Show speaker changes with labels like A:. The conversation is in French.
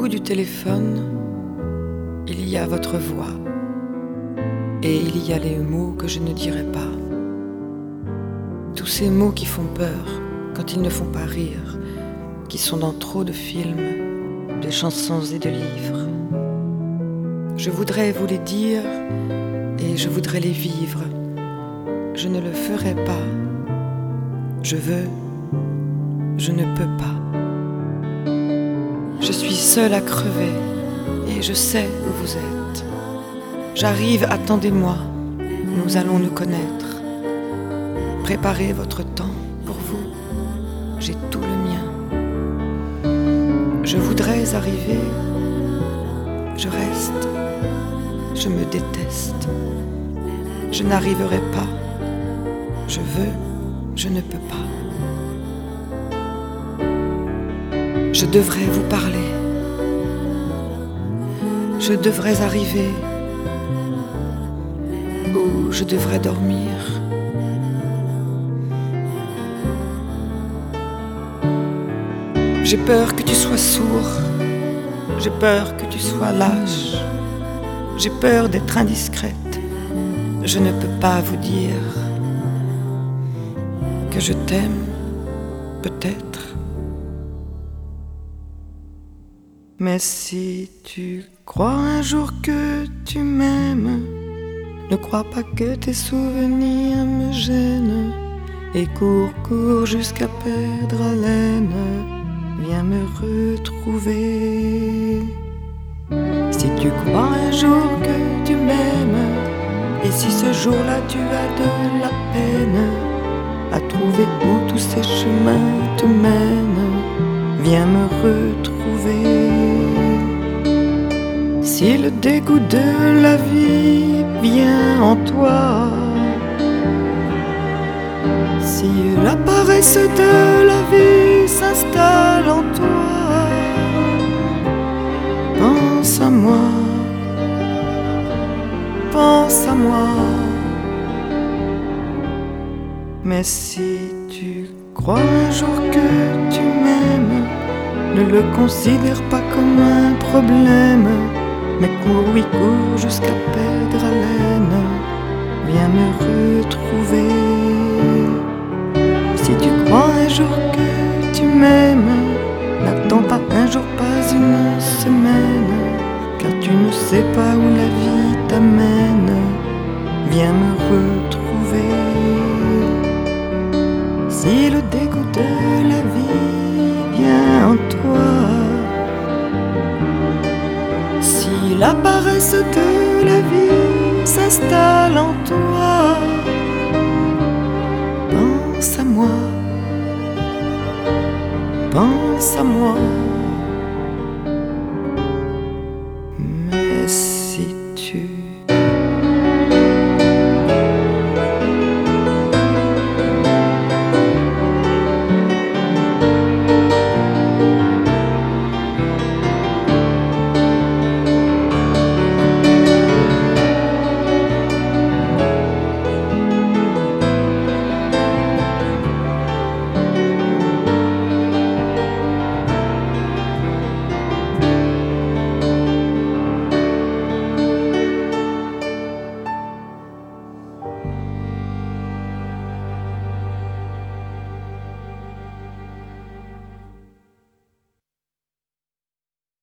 A: bout du téléphone, il y a votre voix, et il y a les mots que je ne dirai pas. Tous ces mots qui font peur quand ils ne font pas rire, qui sont dans trop de films, de chansons et de livres. Je voudrais vous les dire et je voudrais les vivre. Je ne le ferai pas. Je veux, je ne peux pas. Je suis seule à crever et je sais où vous êtes. J'arrive, attendez-moi, nous allons nous connaître. Préparez votre temps pour vous, j'ai tout le mien. Je voudrais arriver, je reste, je me déteste. Je n'arriverai pas, je veux, je ne peux pas. Je devrais vous parler, je devrais arriver, ou je devrais dormir. J'ai peur que tu sois sourd, j'ai peur que tu sois lâche, j'ai peur d'être indiscrète, je ne peux pas vous dire que je t'aime, peut-être. Mais si tu crois un jour que tu m'aimes, ne crois pas que tes souvenirs me gênent. Et cours, cours jusqu'à perdre haleine, viens me retrouver. Si tu crois un jour que tu m'aimes, et si ce jour-là tu as de la peine à trouver où tous ces chemins te mènent, viens me retrouver. Si le dégoût de la vie vient en toi, si la paresse de la vie s'installe en toi, pense à moi, pense à moi. Mais si tu crois un jour que tu m'aimes, ne le considère pas comme un problème, mais cours, oui, cours jusqu'à perdre haleine, viens me retrouver. Si tu crois un jour que tu m'aimes, n'attends pas un jour, pas une semaine, car tu ne sais pas où la vie t'amène, viens me retrouver. Si le dégoût de la vie vient en toi, si la paresse de la vie s'installe en toi, pense à moi, pense à moi.